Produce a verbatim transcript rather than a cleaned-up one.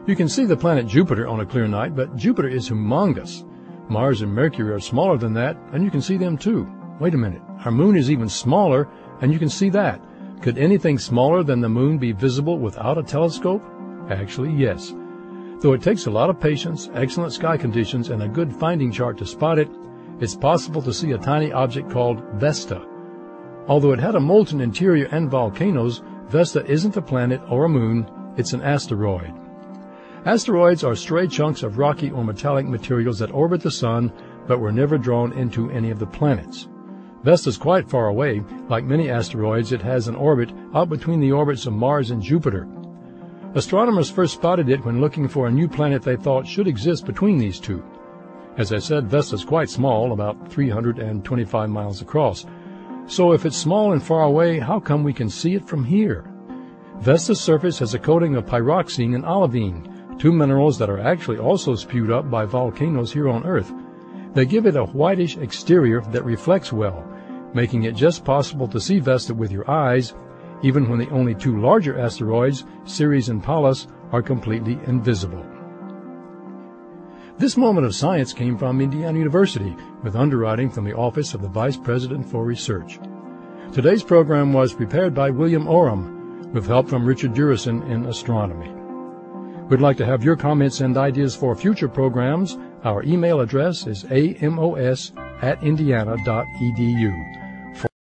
You can see the planet Jupiter on a clear night, but Jupiter is humongous. Mars and Mercury are smaller than that, and you can see them too. Wait a minute, our moon is even smaller, and you can see that. Could anything smaller than the moon be visible without a telescope? Actually, yes. Though it takes a lot of patience, excellent sky conditions, and a good finding chart to spot it, it's possible to see a tiny object called Vesta. Although it had a molten interior and volcanoes, Vesta isn't a planet or a moon, it's an asteroid. Asteroids are stray chunks of rocky or metallic materials that orbit the sun but were never drawn into any of the planets. Vesta's quite far away. Like many asteroids, it has an orbit out between the orbits of Mars and Jupiter. Astronomers first spotted it when looking for a new planet they thought should exist between these two. As I said, Vesta's quite small, about three hundred twenty-five miles across. So if it's small and far away, how come we can see it from here? Vesta's surface has a coating of pyroxene and olivine, two minerals that are actually also spewed up by volcanoes here on Earth. They give it a whitish exterior that reflects well, making it just possible to see Vesta with your eyes, even when the only two larger asteroids, Ceres and Pallas, are completely invisible. This moment of science came from Indiana University, with underwriting from the Office of the Vice President for Research. Today's program was prepared by William Oram, with help from Richard Durison in astronomy. We'd like to have your comments and ideas for future programs. Our email address is amos at indiana dot edu.